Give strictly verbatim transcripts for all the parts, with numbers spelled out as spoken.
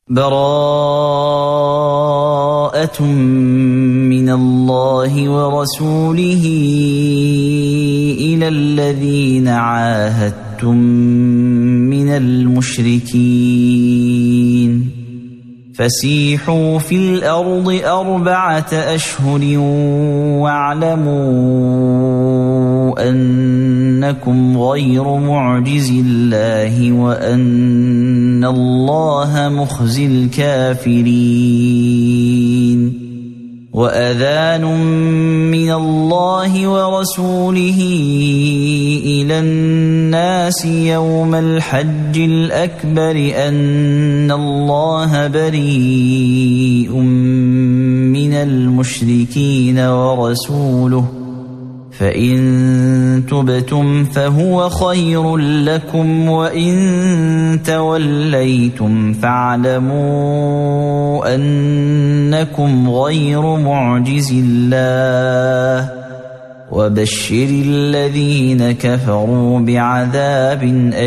براءة من الله ورسوله إلى الذين عاهدتم من المشركين فسيحوا في الأرض أربعة أشهر واعلموا أنكم غير معجز الله وأن الله مخزي الكافرين وأذان من الله ورسوله إلى الناس يوم الحج الأكبر أن الله بريء من المشركين ورسوله فإن تبتم فهو خير لكم وإن توليتم فاعلموا أنكم غير معجز الله وبشر الذين كفروا بعذاب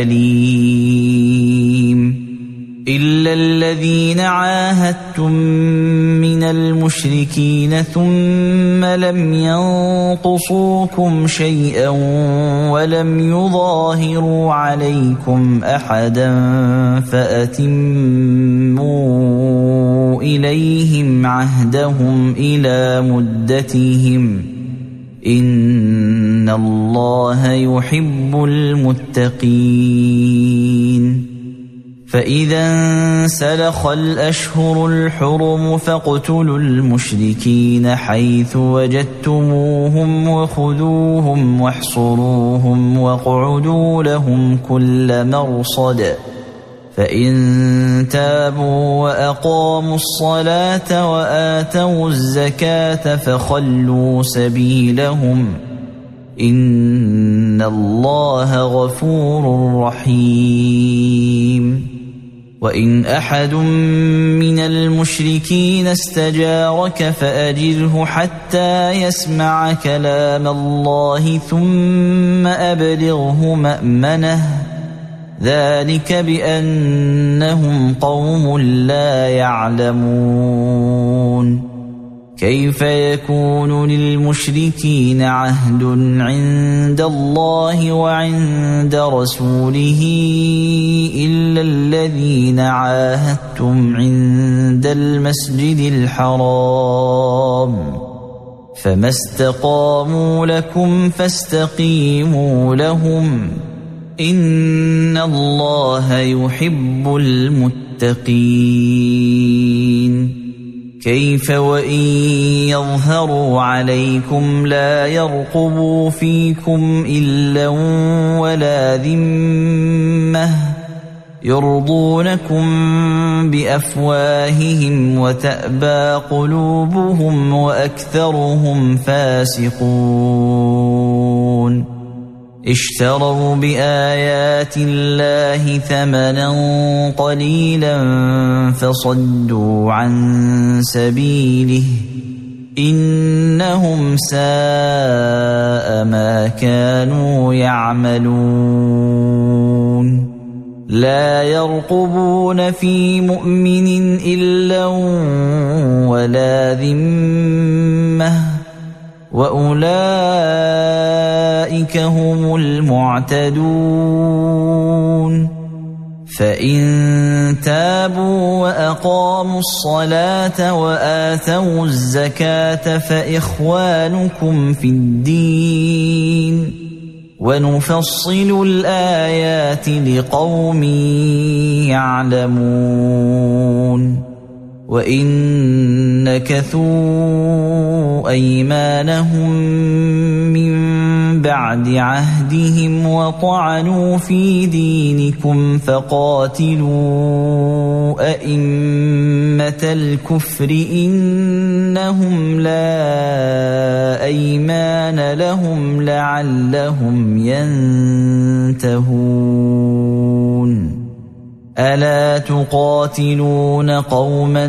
أليم إلا الذين عاهدتم من المشركين ثم لم ينقصوكم شيئا ولم يظاهروا عليكم أحدا فأتموا إليهم عهدهم إلى مدتهم إن الله يحب المتقين فإذا انسلخ الأشهر الحرم فاقتلوا المشركين حيث وجدتموهم وخذوهم واحصروهم واقعدوا لهم كل مرصد فإن تابوا وأقاموا الصلاة وآتوا الزكاة فخلوا سبيلهم إن الله غفور رحيم وإن أحد من المشركين استجارك فأجره حتى يسمع كلام الله ثم أبلغه مأمنه ذلك بأنهم قوم لا يعلمون كيف يكون للمشركين عهد عند الله وعند رسوله إلا الذين عاهدتم عند المسجد الحرام فما استقاموا لكم فاستقيموا لهم إن الله يحب المتقين كيف وإن يظهروا عليكم لا يرقبوا فيكم إلا ولا ذمة يرضونكم بأفواههم وتأبى قلوبهم وأكثرهم فاسقون اشتروا بآيات الله ثمنا قليلا فصدوا عن سبيله إنهم ساء ما كانوا يعملون لا يرقبون في مؤمن إلا ولا ذمة وأولئك هم المعتدون فإن تابوا وأقاموا الصلاة وآتوا الزكاة فإخوانكم في الدين ونفصل الآيات لقوم يعلمون وإن نكثوا أيمانهم من بعد عهدهم وطعنوا في دينكم فقاتلوا أئمة الكفر إنهم لا أيمان لهم لعلهم ينتهون ألا تقاتلون قوما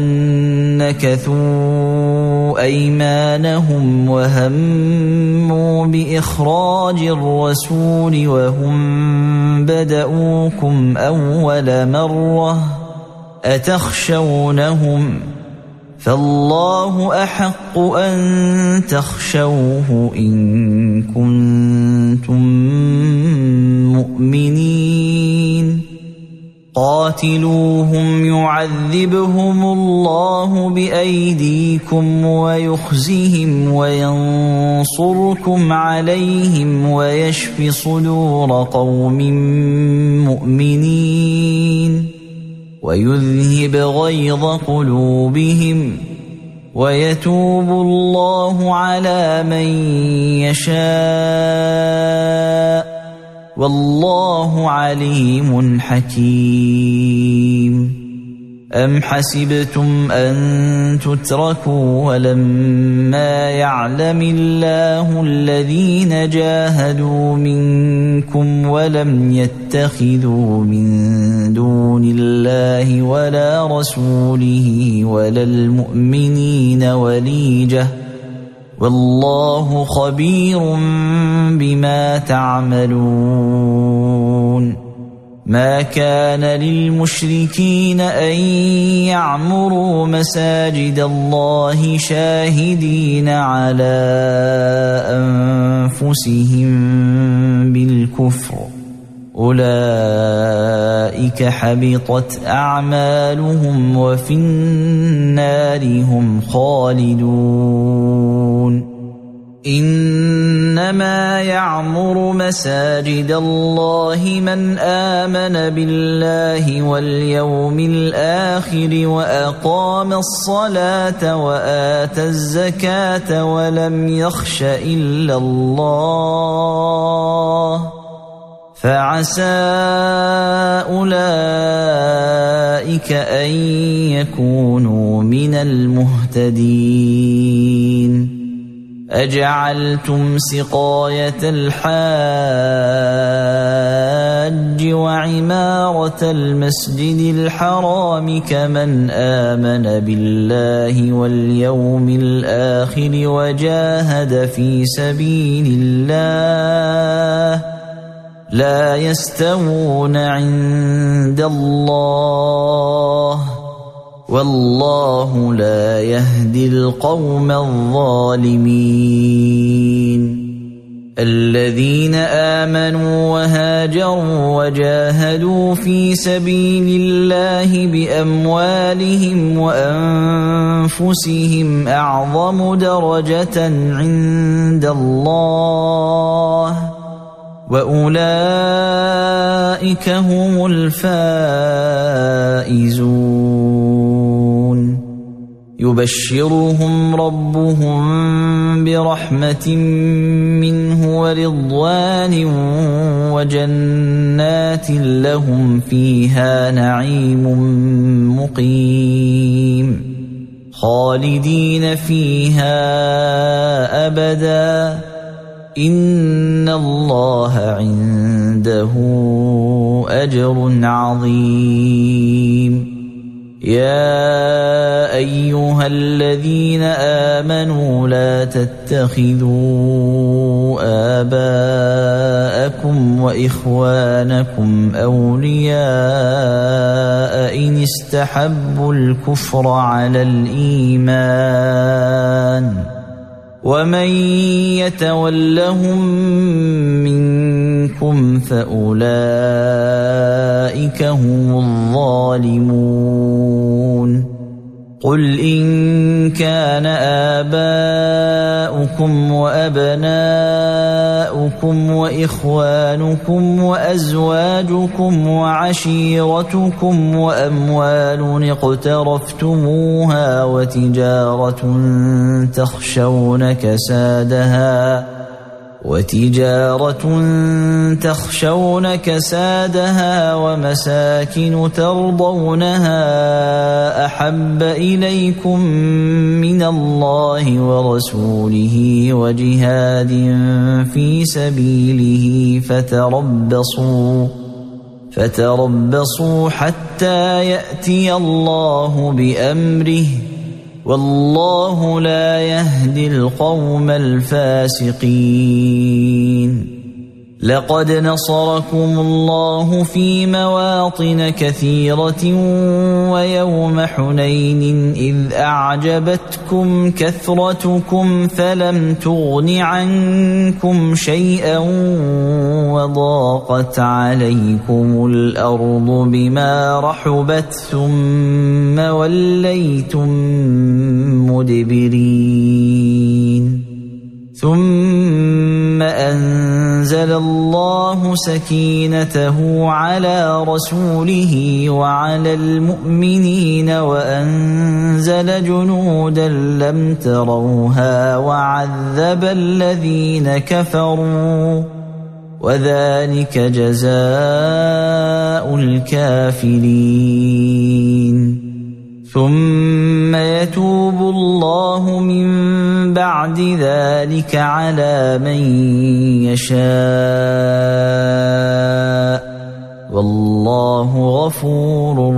نكثوا أيمانهم وهموا بإخراج الرسول وهم بدؤوكم أول مرة أتخشونهم فالله أحق أن تخشوه إن كنتم مؤمنين قاتلوهم يعذبهم الله بأيديكم ويخزهم وينصركم عليهم ويشف صدور قوم مؤمنين ويذهب غيظ قلوبهم ويتوب الله على من يشاء والله عليم حكيم أم حسبتم أن تتركوا ولما يعلم الله الذين جاهدوا منكم ولم يتخذوا من دون الله ولا رسوله ولا المؤمنين وليجة والله خبير بما تعملون ما كان للمشركين أن يعمروا مساجد الله شاهدين على أنفسهم بالكفر أولئك حبطت أعمالهم وفي النار هم خالدون إنما يعمر مساجد الله من آمن بالله واليوم الآخر وأقام الصلاة وآتى الزكاة ولم يخش إلا الله فعسى أولئك أن يكونوا من المهتدين أجعلتم سقاية الحاج وعمارة المسجد الحرام كمن آمن بالله واليوم الآخر وجاهد في سبيل الله لا يستوون عند الله والله لا يهدي القوم الظالمين الذين آمنوا وهاجروا وجاهدوا في سبيل الله بأموالهم وأنفسهم أعظم درجة عند الله وأولئك هم الفائزون يبشرهم ربهم برحمة منه ورضوان وجنات لهم فيها نعيم مقيم خالدين فيها أبدا إن الله عنده أجر عظيم يا أيها الذين آمنوا لا تتخذوا آباءكم وإخوانكم أولياء إن استحبوا الكفر على الإيمان ومن يتولهم منكم فأولئك هم الظالمون قل إن كان آباؤكم وأبناؤكم وإخوانكم وأزواجكم وعشيرتكم وأموال اقترفتموها وتجارة تخشون كسادها وتجارة تخشون كسادها ومساكن ترضونها أحب إليكم من الله ورسوله وجهاد في سبيله فتربصوا فتربصوا حتى يأتي الله بأمره والله لا يهدي القوم الفاسقين لقد نصركم الله في مواطن كثيرة ويوم حنين إذ أعجبتكم كثرتكم فلم تغن عنكم شيئا وضاقت عليكم الأرض بما رحبت ثم وليتم مدبرين ثم أنزل الله سكينته على رسوله وعلى المؤمنين وأنزل جنودا لم تروها وعذب الذين كفروا وذلك جزاء الكافرين ثم يتوب الله من بعد ذلك على من يشاء والله غفور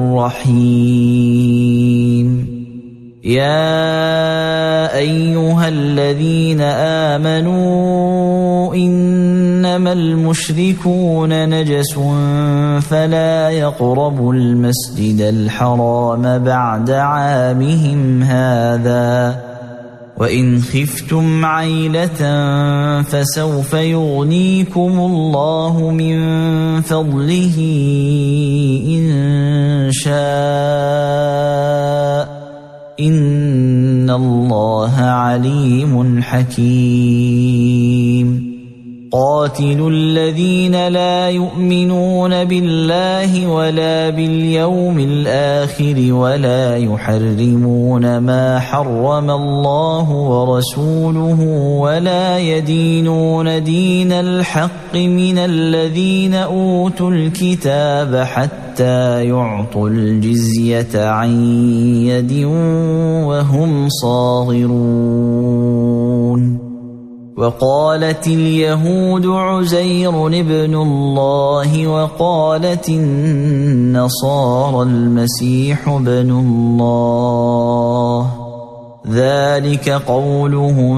رحيم يا أيها الذين آمنوا إنما المشركون نجس فلا يقربوا المسجد الحرام بعد عامهم هذا وإن خفتم عيلة فسوف يغنيكم الله من فضله إن شاء إن الله عليم حكيم قاتلوا الذين لا يؤمنون بالله ولا باليوم الآخر ولا يحرمون ما حرم الله ورسوله ولا يدينون دين الحق من الذين أوتوا الكتاب حتى يعطوا الجزية عن يد وهم صاغرون وقالت اليهود عزير ابن الله وقالت النصارى المسيح ابن الله ذلك قولهم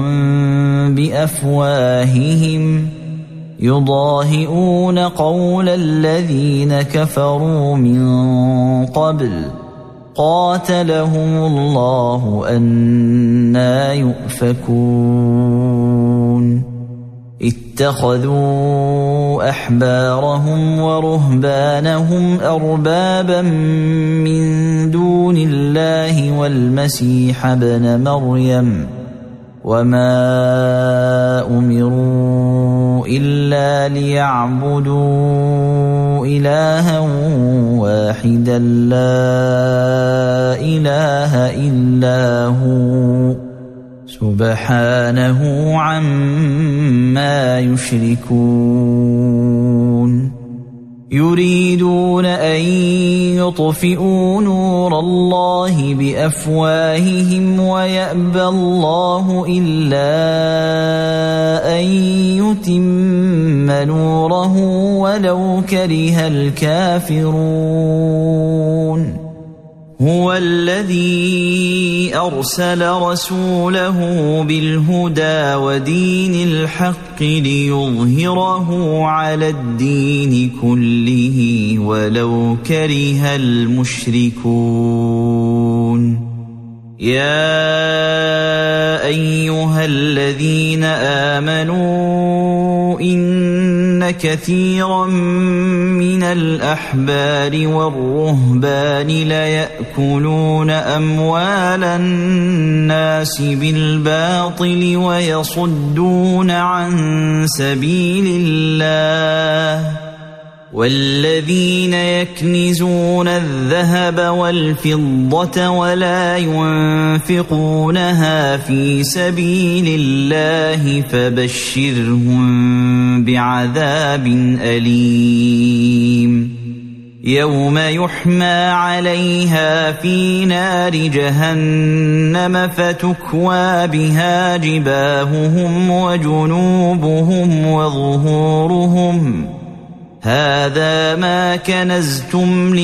بأفواههم يضاهئون قول الذين كفروا من قبل قاتلهم الله أنى يؤفكون اتخذوا أحبارهم ورهبانهم أربابا من دون الله والمسيح ابن مريم وما أمروا إلا ليعبدوا إلها واحدا لا إله إلا هو سبحانه عما يشركون يريدون أن يطفئوا نور الله بأفواههم ويأبى الله إلا أن يتم نوره ولو كره الكافرون هو الذي أرسل رسوله بالهدى ودين الحق ليظهره على الدين كله ولو كره المشركون يا أيها الذين آمنوا إن كثيرا من الأحبار والرهبان ليأكلون أموال الناس بالباطل ويصدون عن سبيل الله والذين يكنزون الذهب والفضة ولا ينفقونها في سبيل الله فبشرهم بعذاب أليم يوم يحمى عليها في نار جهنم فتكوى بها جباههم وجنوبهم وظهورهم هذا ما كنزتم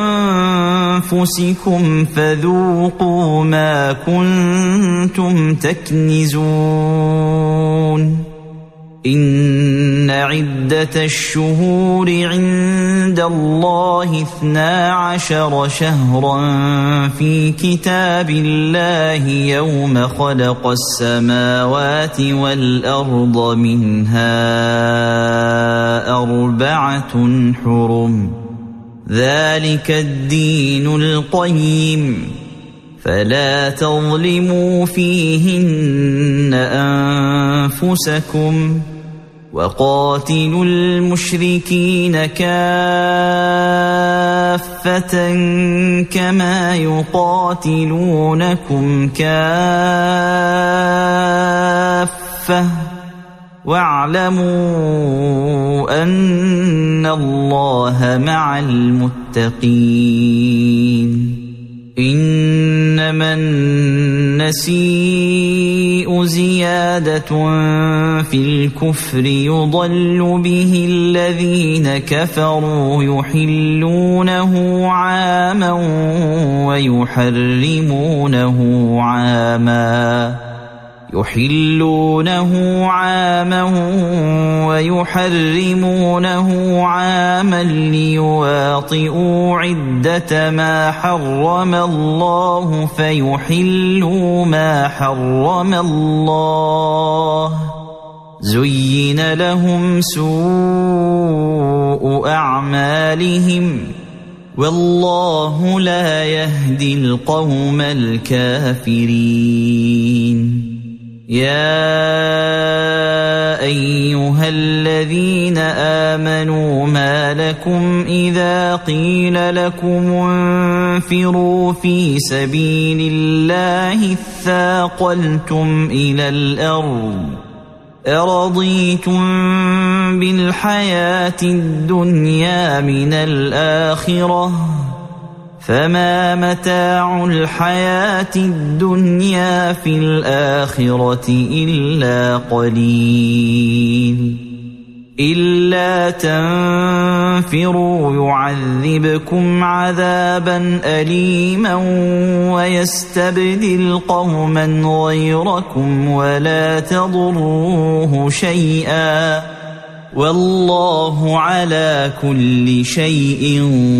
لأنفسكم فذوقوا ما كنتم تكنزون إن عدة الشهور عند الله اثنا عشر شهرا في كتاب الله يوم خلق السماوات والأرض منها أربعة حرم ذلك الدين القيم فلا تظلموا فيهن أنفسكم وقاتلوا المشركين كافة كما يقاتلونكم كافة واعلموا أن الله مع المتقين إنما النسيء زيادة في الكفر يضل به الذين كفروا يحلونه عاما ويحرمونه عاما يحلونه عاما ويحرمونه عاما ليواطئوا عدة ما حرم الله فيحلوا ما حرم الله زين لهم سوء أعمالهم والله لا يهدي القوم الكافرين يا أيها الذين آمنوا ما لكم إذا قيل لكم انفروا في سبيل الله اثاقلتم إلى الأرض أرضيتم بالحياة الدنيا من الآخرة فما متاع الحياة الدنيا في الآخرة إلا قليل إلا تنفروا يعذبكم عذابا أليما ويستبدل قوما غيركم ولا تضروه شيئا والله على كل شيء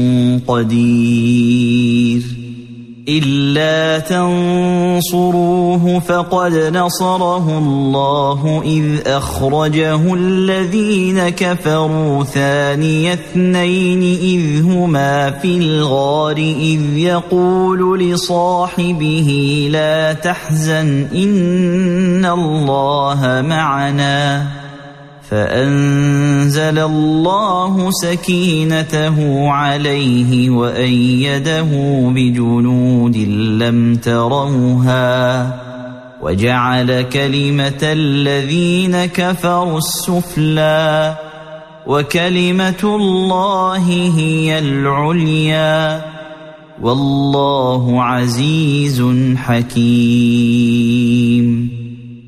قدير إلا تنصروه فقد نصره الله إذ أخرجه الذين كفروا ثاني اثنين إذ هما في الغار إذ يقول لصاحبه لا تحزن إن الله معنا فأنزل الله سكينته عليه وأيده بجنود لم تروها وجعل كلمة الذين كفروا السفلى وكلمة الله هي العليا والله عزيز حكيم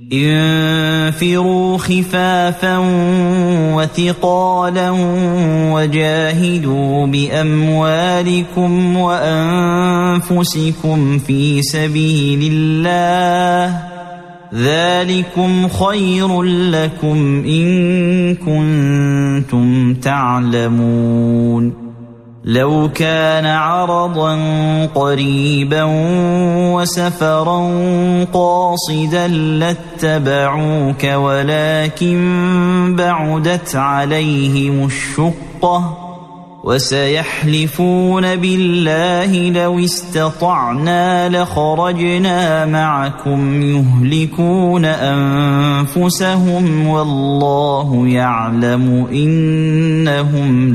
انفروا خفافا وثقالا وجاهدوا بأموالكم وأنفسكم في سبيل الله ذلكم خير لكم إن كنتم تعلمون لو كان عرضا قريبا وسفرا قاصدا لاتبعوك ولكن بعدت عليهم الشقة وسيحلفون بالله لو استطعنا لخرجنا معكم يهلكون أنفسهم والله يعلم إنهم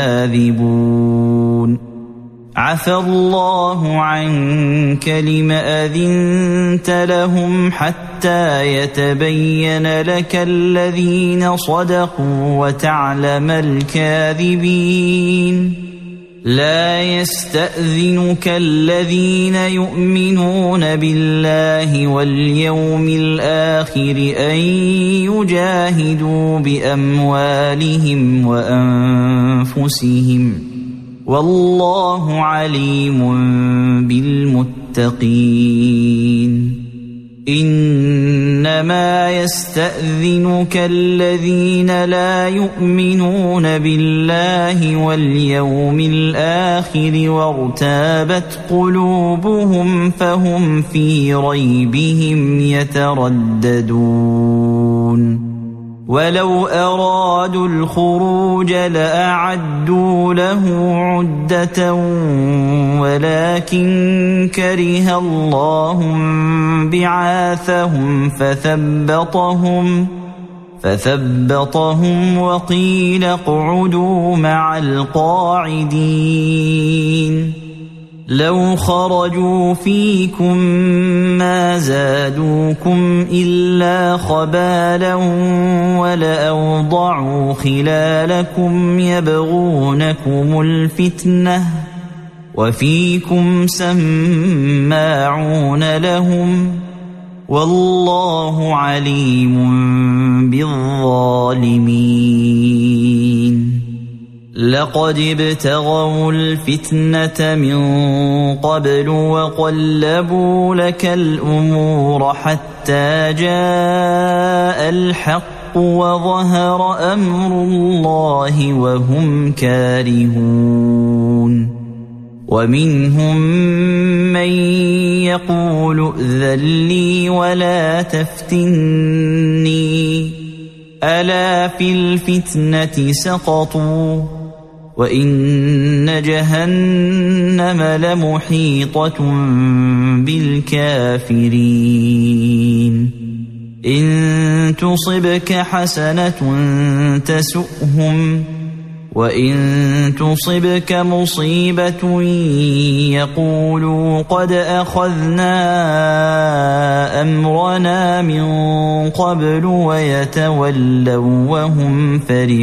لكاذبون عفى الله عنك لم أذنت لهم حتى يتبين لك الذين صدقوا وتعلم الكاذبين لا يستأذنك الذين يؤمنون بالله واليوم الآخر أن يجاهدوا بأموالهم وأنفسهم والله عليم بالمتقين إن إنما يستأذنك الذين لا يؤمنون بالله واليوم الآخر وارتابت قلوبهم فهم في ريبهم يترددون ولو أرادوا الخروج لأعدوا له عدة ولكن كره الله بعاثهم فثبطهم فثبطهم وقيل اقعدوا مع القاعدين لو خرجوا فيكم ما زادوكم إلا خبالا ولأوضعوا خلالكم يبغونكم الفتنة وفيكم سماعون لهم والله عليم بالظالمين لقد ابتغوا الفتنة من قبل وقلبوا لك الأمور حتى جاء الحق وظهر أمر الله وهم كارهون ومنهم من يقول ائذن لي ولا تفتني ألا في الفتنة سقطوا وإن جهنم لمحيطة بالكافرين إن تصبك حسنة تسؤهم وإن تصبك مصيبة يقولوا قد أخذنا أمرنا من قبل ويتولوا وهم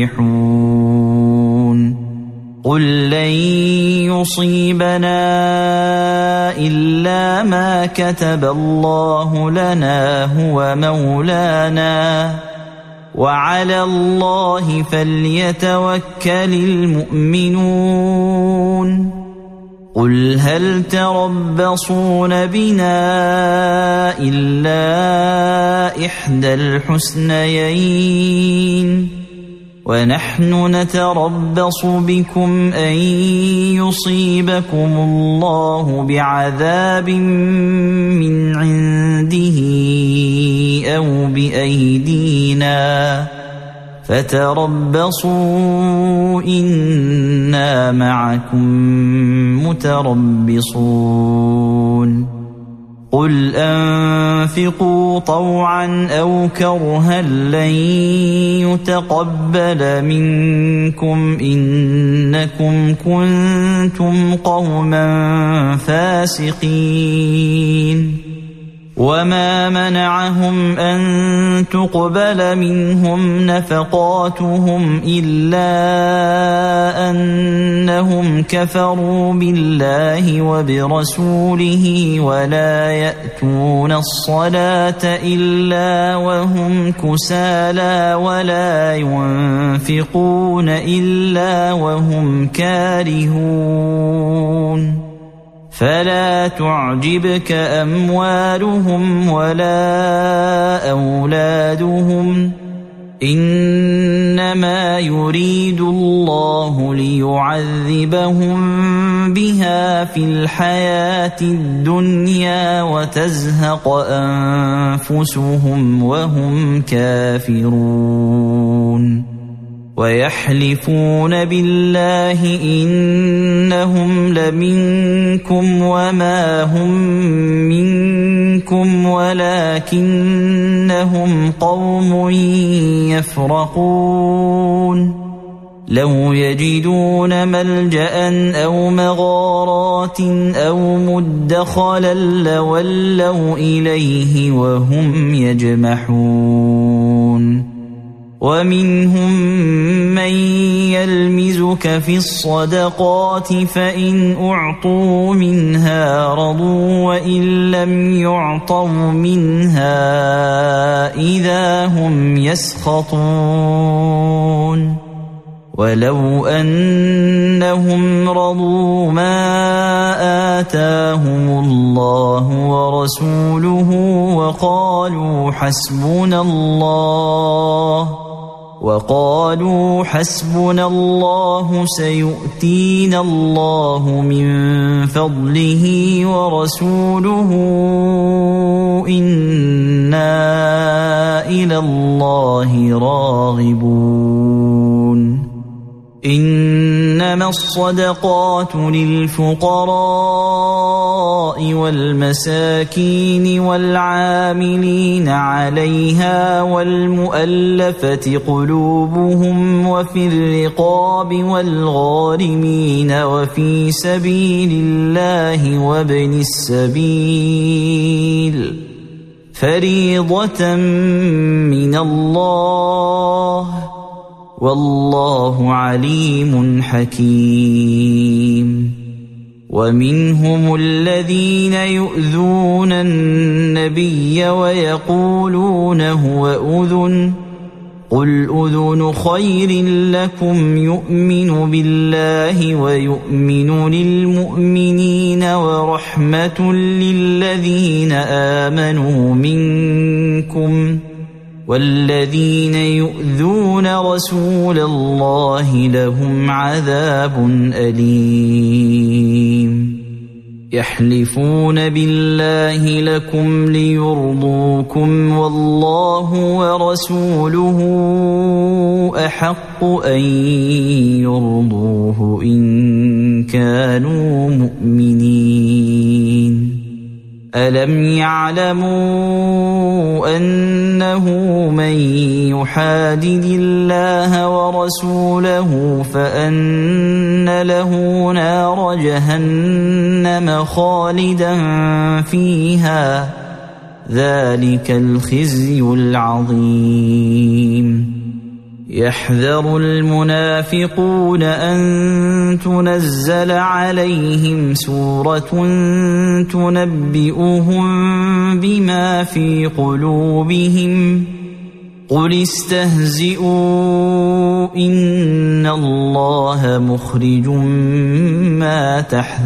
فرحون قل لن يصيبنا إلا ما كتب الله لنا هو مولانا وعلى الله فليتوكل المؤمنون قل هل تربصون بنا إلا إحدى الحسنيين ونحن نتربص بكم أن يصيبكم الله بعذاب من عنده أو بأيدينا فتربصوا إنا معكم متربصون قل أنفقوا طوعا أو كرها لن يتقبل منكم إنكم كنتم قوما فاسقين وما منعهم أن تقبل منهم نفقاتهم إلا أنهم كفروا بالله وبرسوله ولا يأتون الصلاة إلا وهم كسالى ولا ينفقون إلا وهم كارهون فلا تعجبك أموالهم ولا أولادهم إنما يريد الله ليعذبهم بها في الحياة الدنيا وتزهق أنفسهم وهم كافرون ويحلفون بالله إنهم لمنكم وما هم منكم ولكنهم قوم يفرقون لو يجدون ملجأ أو مغارات أو مدخلا لولوا إليه وهم يجمحون ومنهم من يلمزك في الصدقات فإن أعطوا منها رضوا وإن لم يعطوا منها إذا هم يسخطون ولو أنهم رضوا ما آتاهم الله ورسوله وقالوا حسبنا الله وقالوا حسبنا الله سيؤتينا الله من فضله ورسوله إنا إلى الله راغبون إنما الصدقات للفقراء والمساكين والعاملين عليها والمؤلفة قلوبهم وفي الرقاب والغارمين وفي سبيل الله وابن السبيل فريضة من الله والله عليم حكيم. ومنهم الذين يؤذون النبي ويقولون هو أذن قل أذن خير لكم يؤمن بالله ويؤمن للمؤمنين ورحمة للذين آمنوا منكم والذين يؤذون رسول الله لهم عذاب أليم. يحلفون بالله لكم ليرضوكم والله ورسوله أحق أن يرضوه إن كانوا مؤمنين. ألم يعلموا أنه من يحادد الله ورسوله فأن له نار جهنم خالدا فيها ذلك الخزي العظيم. يحذر المنافقون أن تنزل عليهم سورة تنبئهم بما في قلوبهم قل استهزئوا إن الله مخرج ما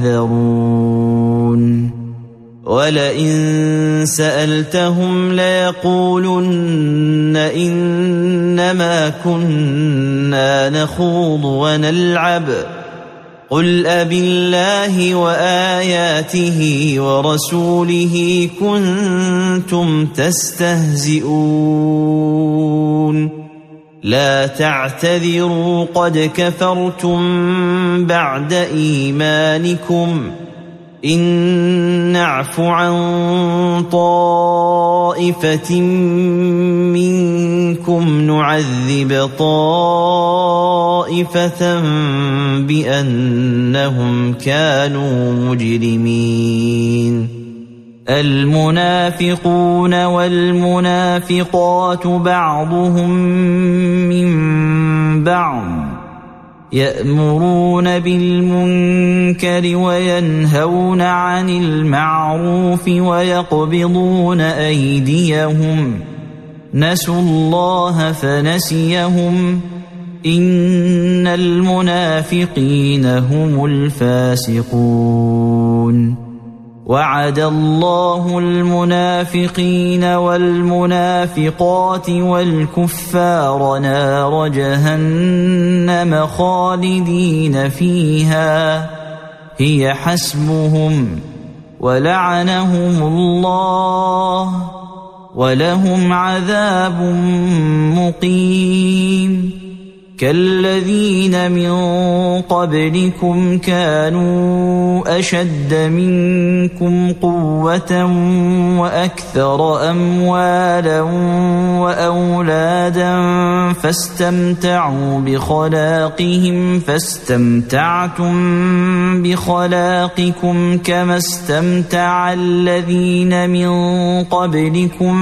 تحذرون. ولئن سألتهم ليقولن إنما كنا نخوض ونلعب قل أبالله وآياته ورسوله كنتم تستهزئون لا تعتذروا قد كفرتم بعد إيمانكم إن نعف عن طائفة منكم نعذب طائفة بأنهم كانوا مجرمين. المنافقون والمنافقات بعضهم من بعض يأمرون بالمنكر وينهون عن المعروف ويقبضون أيديهم نسوا الله فنسيهم إن المنافقين هم الفاسقون. وعد الله المنافقين والمنافقات والكفار نار جهنم خالدين فيها هي حسبهم ولعنهم الله ولهم عذاب مقيم. كالذين من قبلكم كانوا أشد منكم قوة وأكثر أموالا وأولادا فاستمتعوا بخلاقهم فاستمتعتم بخلاقكم كما استمتع الذين من قبلكم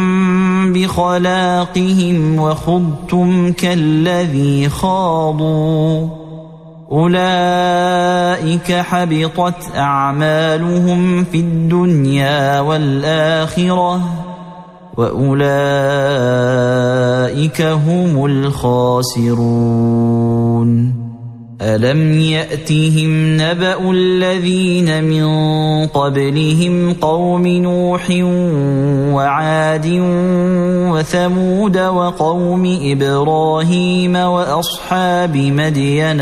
بخلاقهم وخضتم كالذي خاضوا أولئك حبطت أعمالهم في الدنيا والآخرة وأولئك هم الخاسرون. ألم يأتهم نبأ الذين من قبلهم قوم نوح وعاد وثمود وقوم إبراهيم وأصحاب مدين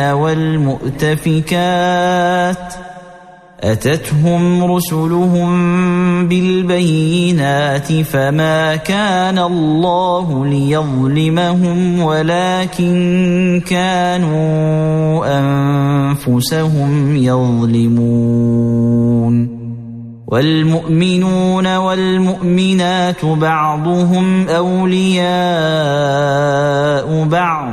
والمؤتفكات أتتهم رسلهم بالبينات فما كان الله ليظلمهم ولكن كانوا أنفسهم يظلمون. والمؤمنون والمؤمنات بعضهم أولياء بعض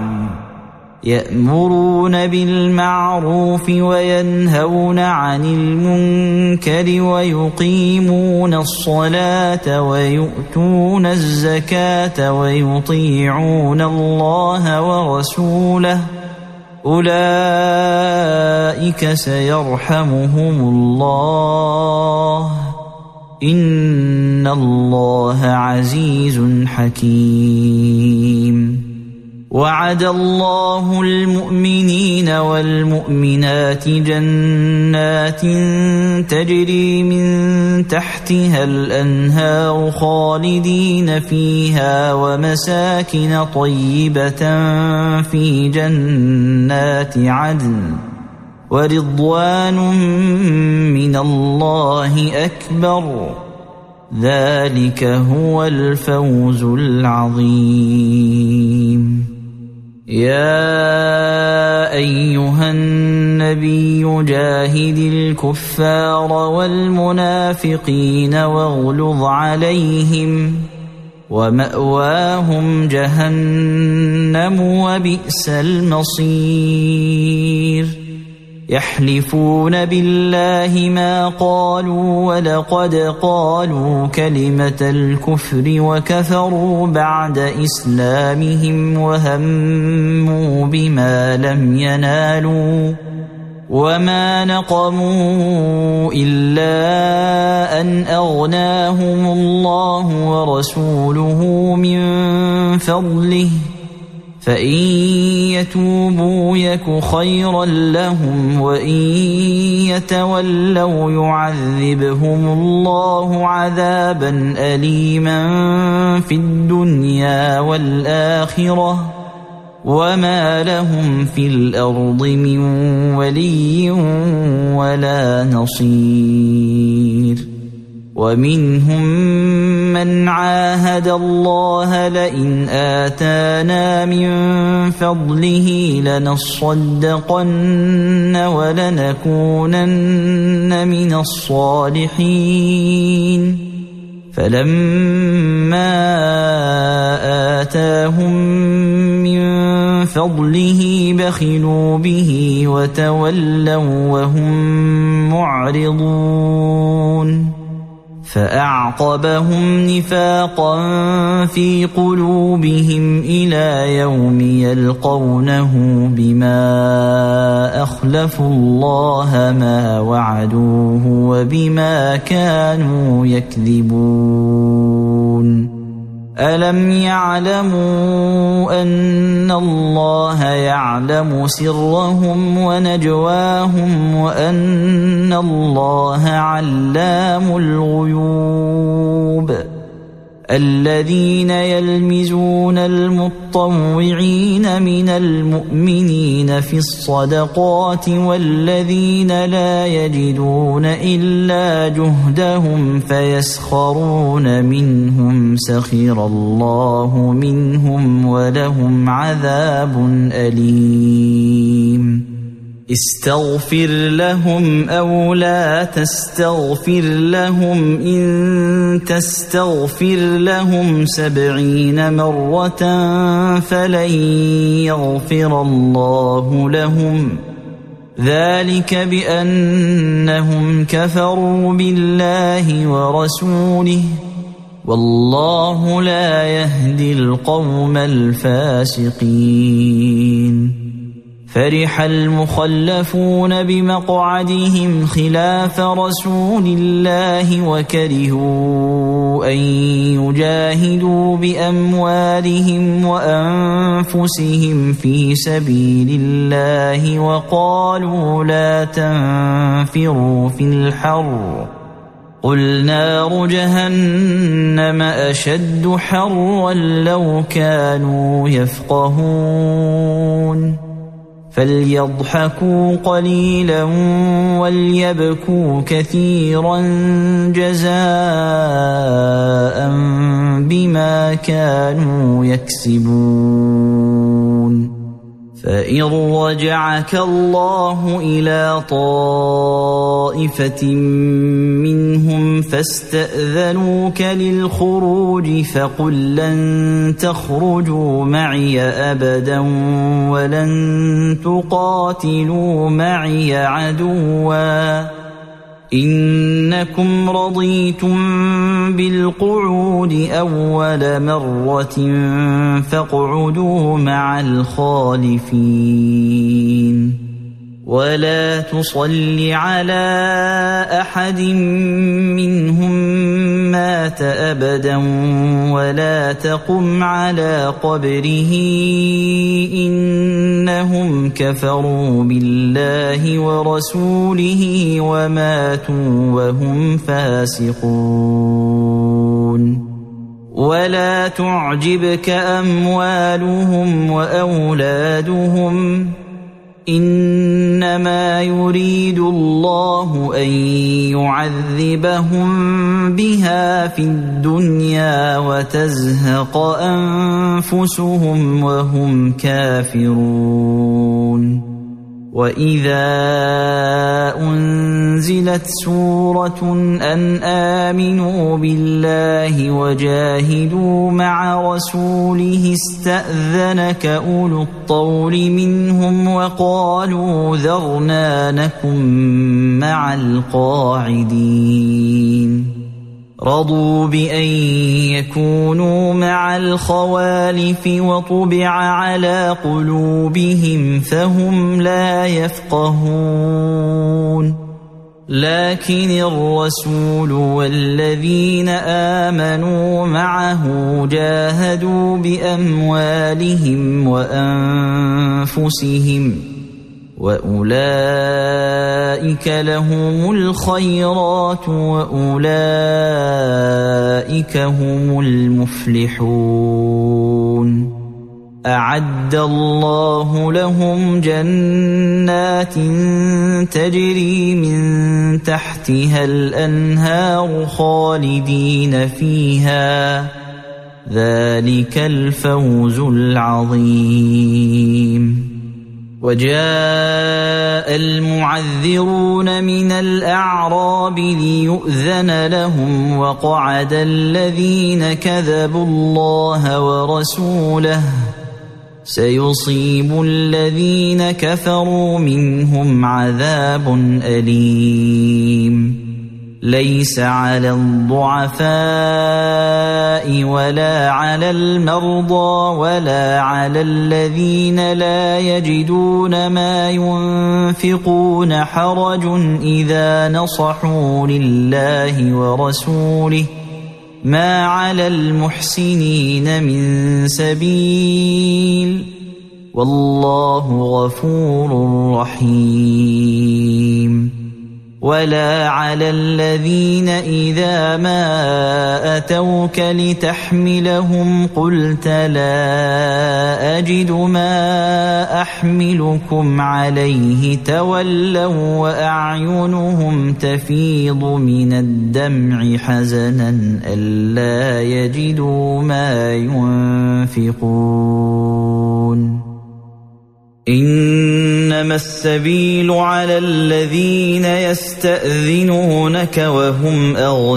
يأمرون بالمعروف وينهون عن المنكر ويقيمون الصلاة ويؤتون الزكاة ويطيعون الله ورسوله أولئك سيرحمهم الله إن الله عزيز حكيم. وعد الله المؤمنين والمؤمنات جنات تجري من تحتها الأنهار خالدين فيها ومساكن طيبة في جنات عدن ورضوان من الله أكبر ذلك هو الفوز العظيم. يا أيها النبي جاهد الكفار والمنافقين واغلظ عليهم ومأواهم جهنم وبئس المصير. يحلفون بالله ما قالوا ولقد قالوا كلمة الكفر وكفروا بعد إسلامهم وهموا بما لم ينالوا وما نقموا إلا أن أغناهم الله ورسوله من فضله فإن يتوبوا يك خيرا لهم وإن يتولوا يعذبهم الله عذابا أليما في الدنيا والآخرة وما لهم في الأرض من ولي ولا نصير. ومنهم من عاهد الله لئن آتانا من فضله لنصدقن ولنكونن من الصالحين فلما آتاهم من فضله بخلوا به وتولوا وهم معرضون. فأعقبهم نفاقا في قلوبهم إلى يوم يلقونه بما أخلفوا الله ما وعدوه وبما كانوا يكذبون. ألم يعلموا أن الله يعلم سرهم ونجواهم وأن الله علام الغيوب. الذين يلمزون المطوعين من المؤمنين في الصدقات والذين لا يجدون إلا جهدهم فيسخرون منهم سخر الله منهم ولهم عذاب أليم. استغفر لهم أو لا تستغفر لهم إن تستغفر لهم سبعين مرة فلن يغفر الله لهم ذلك بأنهم كفروا بالله ورسوله والله لا يهدي القوم الفاسقين. فرح المخلفون بمقعدهم خلاف رسول الله وكرهوا أن يجاهدوا بأموالهم وأنفسهم في سبيل الله وقالوا لا تنفروا في الحر قل نار جهنم أشد حرا لو كانوا يفقهون فليضحكوا قليلا وليبكوا كثيرا جزاء بما كانوا يكسبون فإن رجعك الله إلى طائفة منهم فاستأذنوك للخروج فقل لن تخرجوا معي أبدا ولن تقاتلوا معي عدوا إنكم رضيتم بالقعود أول مرة فاقعدوا مع الخالفين ولا تصل على أحد منهم مات أبدا ولا تقم على قبره إنهم كفروا بالله ورسوله وماتوا وهم فاسقون ولا تعجبك أموالهم وأولادهم إنما يريد الله أن يعذبهم بها في الدنيا وتزهق أنفسهم وهم كافرون وإذا أنزلت سورة أن آمنوا بالله وجاهدوا مع رسوله استأذنك أولو الطول منهم وقالوا ذرنا نكن مع القاعدين رضوا بأن يكونوا مع الخوالف وطبع على قلوبهم فهم لا يفقهون لكن الرسول والذين آمنوا معه جاهدوا بأموالهم وأنفسهم وأولئك لهم الخيرات وأولئك هم المفلحون أعد الله لهم جنات تجري من تحتها الأنهار خالدين فيها ذلك الفوز العظيم وجاء المعذرون من الأعراب ليؤذن لهم وقعد الذين كذبوا الله ورسوله سيصيب الذين كفروا منهم عذاب أليم ليس على الضعفاء ولا على المرضى ولا على الذين لا يجدون ما ينفقون حرج إذا نصحوا لله ورسوله ما على المحسنين من سبيل والله غفور رحيم ولا على الذين إذا ما أتوك لتحملهم قلت لا أجد ما أحملكم عليه تولوا وأعينهم تفيض من الدمع حزنا ألا يجدوا ما ينفقون إنما السبيل على الذين يستأذنونك وهم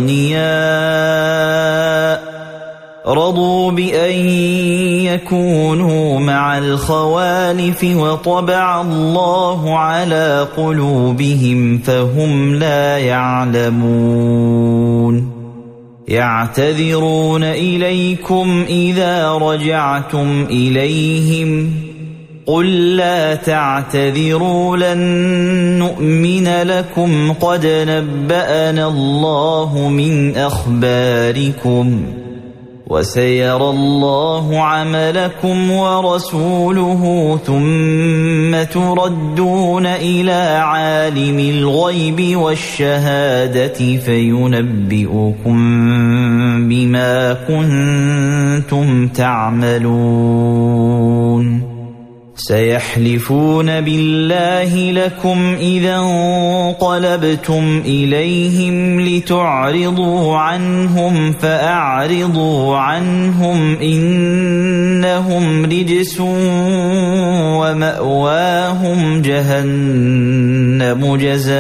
أغنياء رضوا بأن يكونوا مع الخوالف وطبع الله على قلوبهم فهم لا يعلمون يعتذرون إليكم إذا رجعتم إليهم قل لا تعتذروا لن نؤمن لكم قد نبأنا الله من أخباركم وسيرى الله عملكم ورسوله ثم تردون إلى عالم الغيب والشهادة فينبئكم بما كنتم تعملون سيحلفون بالله لكم إذا انقلبتم إليهم لتعرضوا عنهم فأعرضوا عنهم إنهم رجس ومأواهم جهنم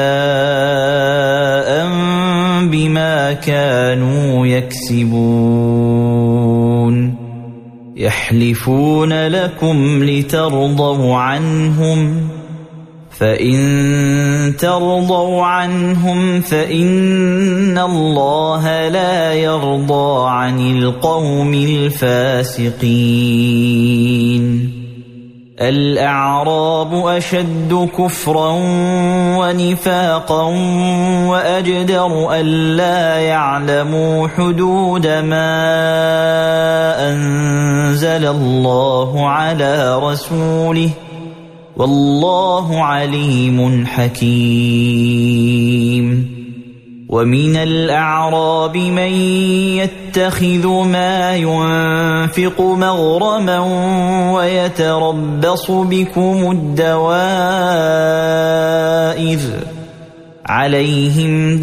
جزاء بما كانوا يكسبون يحلفون لكم لترضوا عنهم فإن ترضوا عنهم فإن الله لا يرضى عن القوم الفاسقين الأعراب أشد كفرا ونفاقا وأجدر ألا يعلموا حدود ما أنزل الله على رسوله والله عليم حكيم ومن الأعراب من يتخذ ما ينفق مغرما ويتربص بكم الدوائر عليهم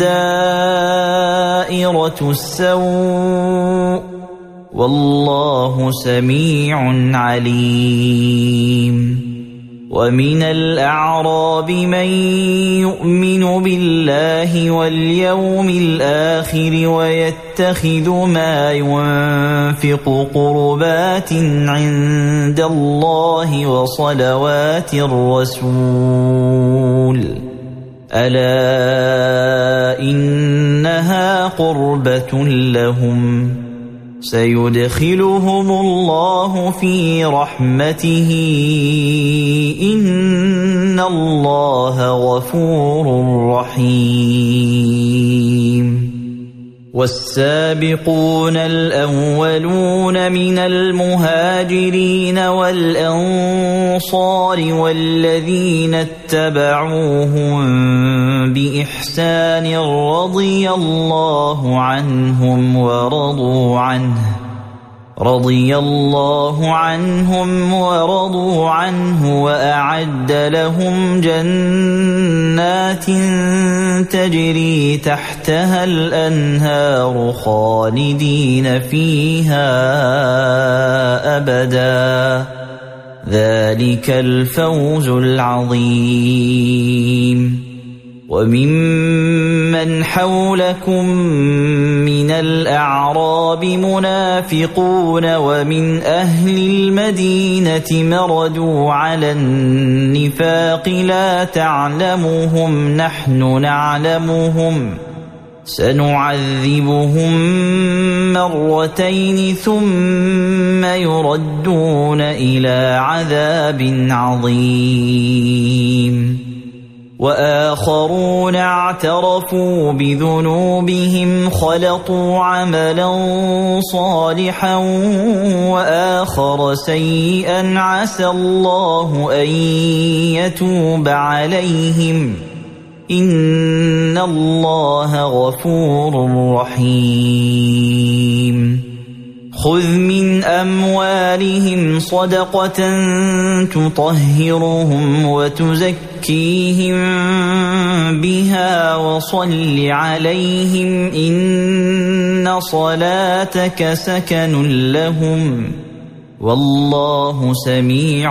دائرة السوء والله سميع عليم ومن الأعراب من يؤمن بالله واليوم الآخر ويتخذ ما ينفق قربات عند الله وصلوات الرسول ألا إنها قربة لهم سيدخلهم الله في رحمته إن الله غفور رحيم والسابقون الأولون من المهاجرين والأنصار والذين اتبعوهم بإحسان رضي الله عنهم ورضوا عنه رضي الله عنهم ورضوا عنه وأعد لهم جنات تجري تحتها الأنهار خالدين فيها أبدا ذلك الفوز العظيم وممن حولكم من الأعراب منافقون ومن أهل المدينة مردوا على النفاق لا تعلمهم نحن نعلمهم سنعذبهم مرتين ثم يردون إلى عذاب عظيم وآخرون اعترفوا بذنوبهم خلطوا عملا صالحا وآخر سيئا عسى الله أن يتوب عليهم إن الله غفور رحيم خذ من أموالهم صدقة تطهرهم وتزكيهم بها وصل عليهم إن صلاتك سكن لهم والله سميع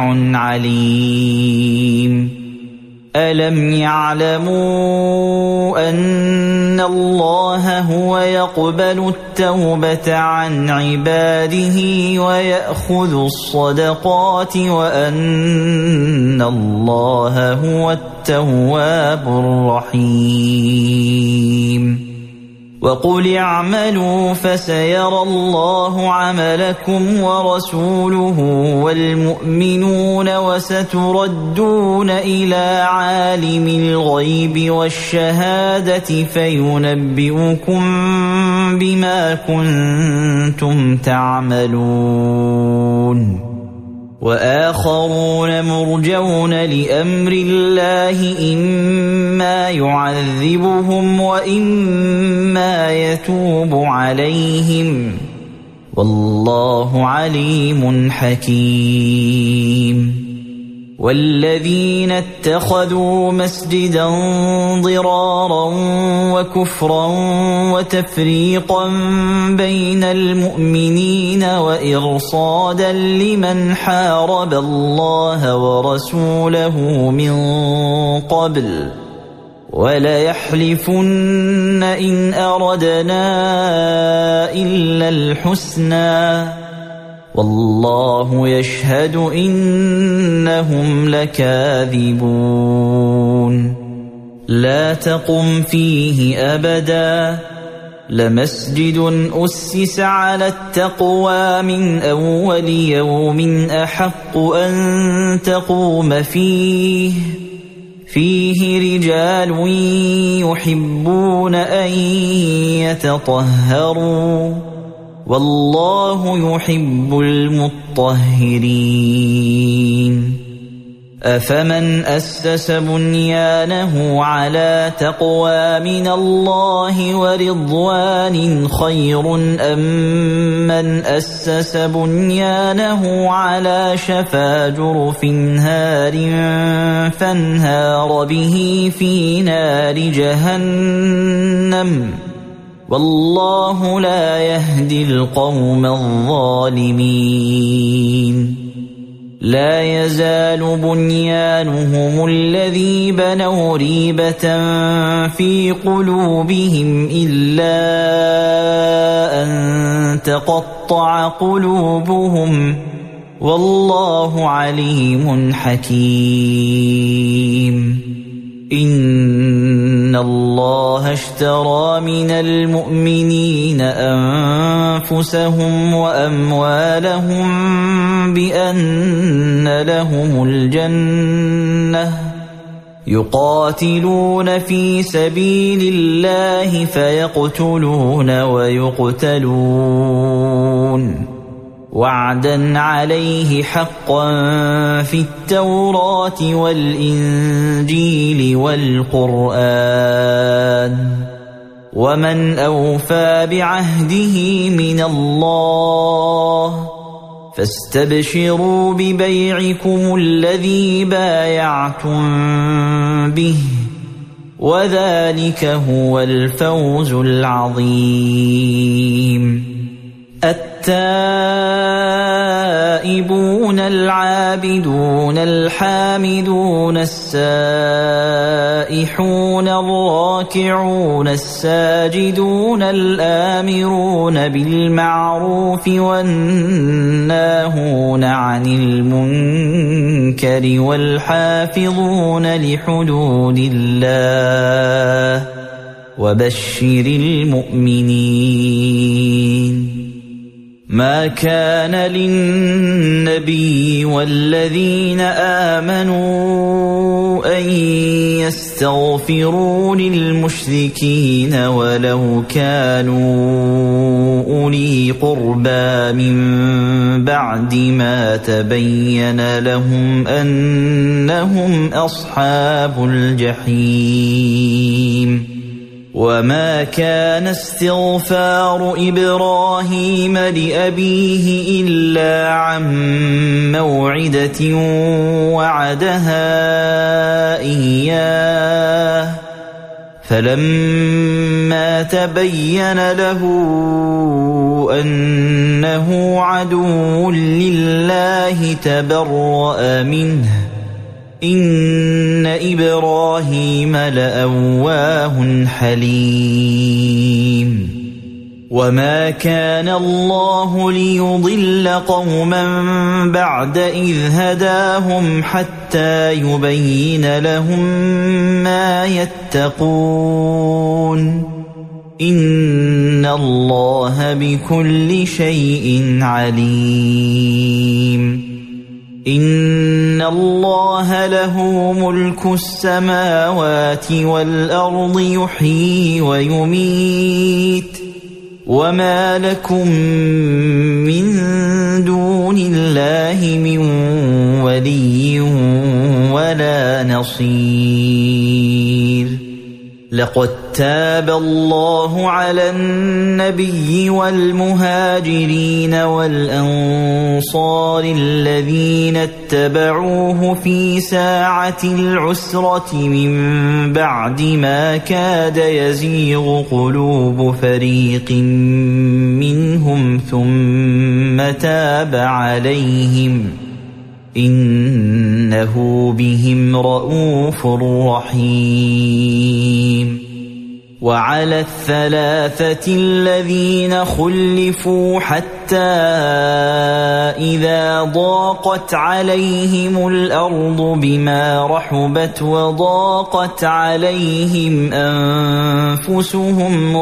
عليم ألم يعلموا أن الله هو يقبل التوبة عن عباده ويأخذ الصدقات وأن الله هو التواب الرحيم وقل اعملوا فسيرى الله عملكم ورسوله والمؤمنون وستردون إلى عالم الغيب والشهادة فينبئكم بما كنتم تعملون وآخرون مرجون لأمر الله إما يعذبهم وإما يتوب عليهم والله عليم حكيم والذين اتخذوا مسجدا ضرارا وكفرا وتفريقا بين المؤمنين وإرصادا لمن حارب الله ورسوله من قبل وليحلفن إن أردنا إلا الحسنى والله يشهد إنهم لكاذبون لا تقم فيه أبدا لمسجد أسس على التقوى من أول يوم أحق أن تقوم فيه فيه رجال يحبون أن يتطهروا والله يحب المطهرين أفمن أسس بنيانه على تقوى من الله ورضوان خير أم من أسس بنيانه على شفا جرف هار فانهار به في نار جهنم والله لا يهدي القوم الظالمين لا يزال بنيانهم الذي بنوا ريبة في قلوبهم إلا أن تقطع قلوبهم والله عليم حكيم إن الله اشترى من المؤمنين أنفسهم وأموالهم بأن لهم الجنة يقاتلون في سبيل الله فيقتلون ويقتلون وعدا عليه حقا في التوراة والإنجيل والقرآن ومن أوفى بعهده من الله فاستبشروا ببيعكم الذي بايعتم به وذلك هو الفوز العظيم التائبون العابدون الحامدون السائحون الراكعون الساجدون الآمرون بالمعروف والناهون عن المنكر والحافظون لحدود الله وبشر المؤمنين ما كان للنبي والذين آمنوا أن يستغفروا للمشركين ولو كانوا أولي قربى من بعد ما تبين لهم أنهم أصحاب الجحيم وما كان استغفار إبراهيم لأبيه إلا عن موعدة وعدها إياه فلما تبين له أنه عدو لله تبرأ منه إن إبراهيم لأواه حليم وما كان الله ليضل قوما بعد إذ هداهم حتى يبين لهم ما يتقون إن الله بكل شيء عليم إن الله له ملك السماوات والأرض يحيي ويميت وما لكم من دون الله من ولي ولا نصير لقد تاب الله على النبي والمهاجرين والأنصار الذين اتبعوه في ساعة العسرة من بعد ما كاد يزيغ قلوب فريق منهم ثم تاب عليهم إنه بهم رءوف رحيم وعلى الثلاثة الذين خلفوا حتى إذا ضاقت عليهم الأرض بما رحبت وضاقت عليهم أنفسهم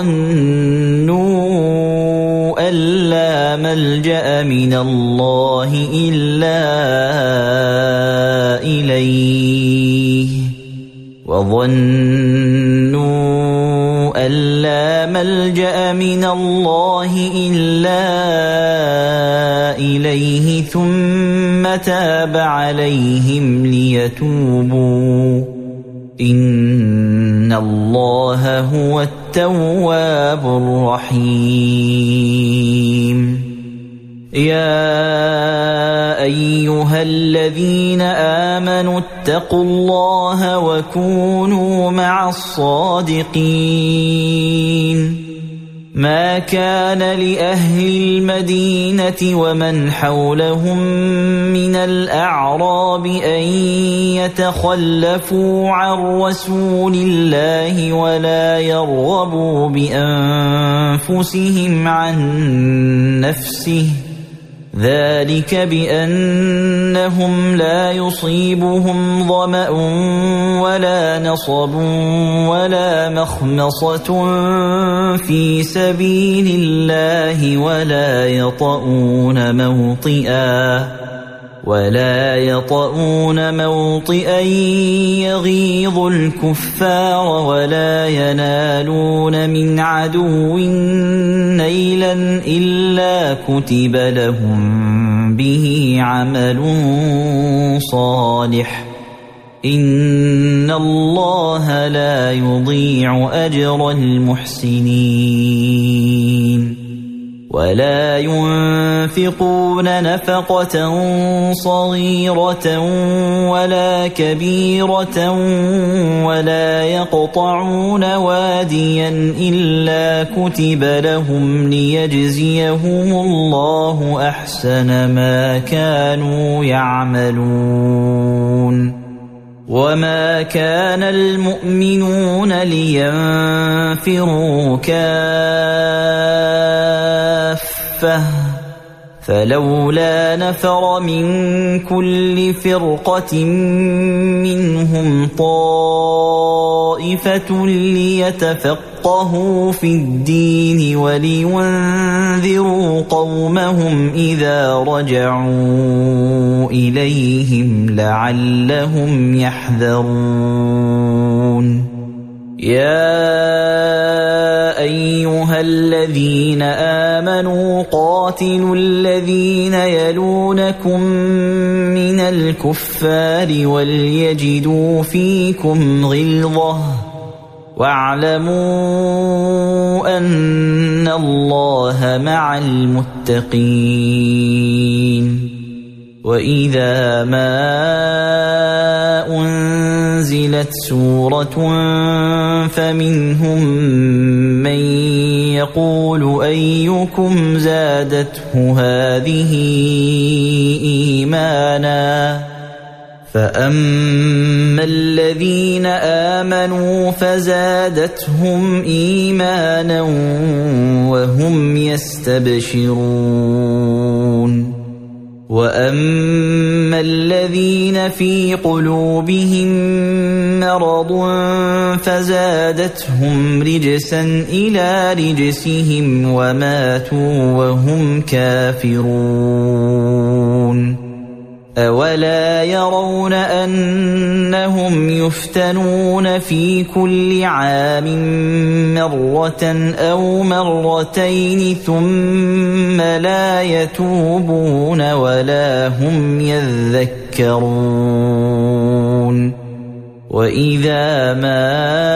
وظنوا أن لا ملجأ من الله إلا إليه وظنوا أن لا ملجأ من الله إلا إليه ثم تاب عليهم ليتوبوا إن الله هو التواب الرحيم يا أيها الذين آمنوا اتقوا الله وكونوا مع الصادقين ما كان لأهل المدينة ومن حولهم من الأعراب أن يتخلفوا عن رسول الله ولا يرغبوا بأنفسهم عن نفسه ذلك بأنهم لا يصيبهم ظمأ ولا نصب ولا مخمصة في سبيل الله ولا يطؤون موطئا ولا يطؤون موطئا يغيظ الكفار ولا ينالون من عدو نيلا إلا كتب لهم به عمل صالح إن الله لا يضيع أجر المحسنين ولا ينفقون نفقة صغيرة ولا كبيرة ولا يقطعون واديا إلا كتب لهم ليجزيهم الله أحسن ما كانوا يعملون وما كان المؤمنون لينفروا كافة فلولا نفر من كل فرقة منهم طائفة ليتفقهوا في الدين ولينذروا قومهم إذا رجعوا إليهم لعلهم يحذرون يا أيها الذين آمنوا قاتلوا الذين يلونكم من الكفار وليجدوا فيكم غلظة واعلموا أن الله مع المتقين وإذا ما أنزلت سورة فمنهم من يقول أيكم زادته هذه إيمانا فأما الذين آمنوا فزادتهم إيمانا وهم يستبشرون وَأَمَّا الَّذِينَ فِي قُلُوبِهِم مَّرَضٌ فَزَادَتْهُمْ رِجْسًا إِلَىٰ رِجْسِهِمْ وَمَاتُوا وَهُمْ كَافِرُونَ أَوَلَا يَرَوْنَ أَنَّهُمْ يُفْتَنُونَ فِي كُلِّ عَامٍ مَّرَّةً أَوْ مَرَّتَيْنِ ثُمَّ لَا يَتُوبُونَ وَلَا هُمْ يَذَّكَّرُونَ وَإِذَا مَا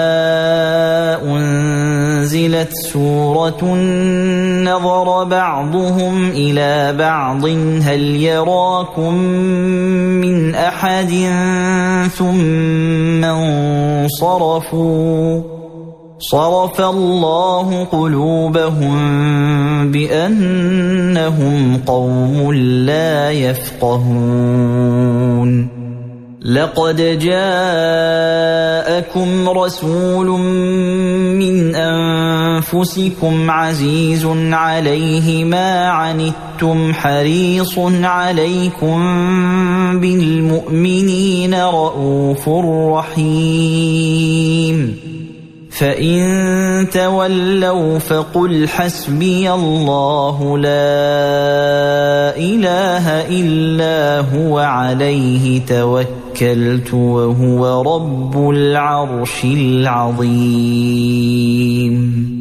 أُنزِلَتْ سُورَةٌ نَظَرَ بَعْضُهُمْ إِلَىٰ بَعْضٍ هَلْ يَرَاكُم مِّنْ أَحَدٍ ثُمَّ انصَرَفُوا صَرَفَ اللَّهُ قُلُوبَهُم بِأَنَّهُمْ قَوْمٌ لَّا يَفْقَهُونَ لَقَدْ جَاءَكُمْ رَسُولٌ مِّنْ أَنفُسِكُمْ عَزِيزٌ عَلَيْهِ مَا عَنِتُّمْ حَرِيصٌ عَلَيْكُمْ بِالْمُؤْمِنِينَ رَءُوفٌ رَّحِيمٌ فَإِن تَوَلَّوْا فَقُلْ حَسْبِيَ اللَّهُ لَا إِلَٰهَ إِلَّا هُوَ عَلَيْهِ تَوَكَّلْتُ وَهُوَ رَبُّ الْعَرْشِ الْعَظِيمِ